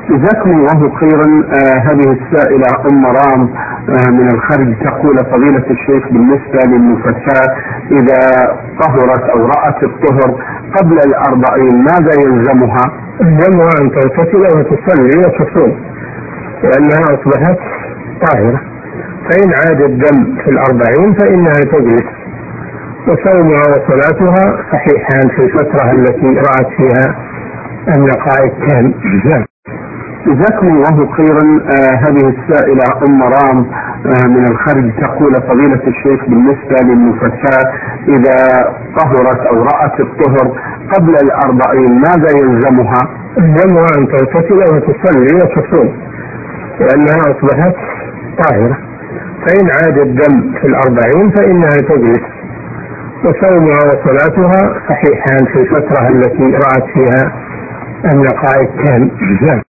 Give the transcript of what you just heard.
جزاكم الله خيرا. هذه السائلة أم رام من الخارج تقول: فضيلة الشيخ، بالنسبة للنفساء إذا طهرت أو رأت الطهر قبل 40 ماذا يلزمها؟ يلزمها أن تغتسل وتصلي وتصوم لأنها أصبحت طاهرة، فإن عاد الدم في 40 فإنها تجلس، وصومها وصلاتها صحيحان في الفترة التي رأت فيها النقاء التام. جزاكم الله خيرا. هذه السائلة أم رام من الخارج تقول: فضيلة الشيخ، بالنسبة للنفساء إذا طهرت أو رأت الطهر قبل 40 ماذا يلزمها؟ يلزمها أن تغتسل وتصلي وتصوم لأنها أصبحت طاهرة، فإن عاد الدم في 40 فإنها تجلس، وصومها وصلاتها صحيحان في الفترة التي رأت فيها النقاء التام.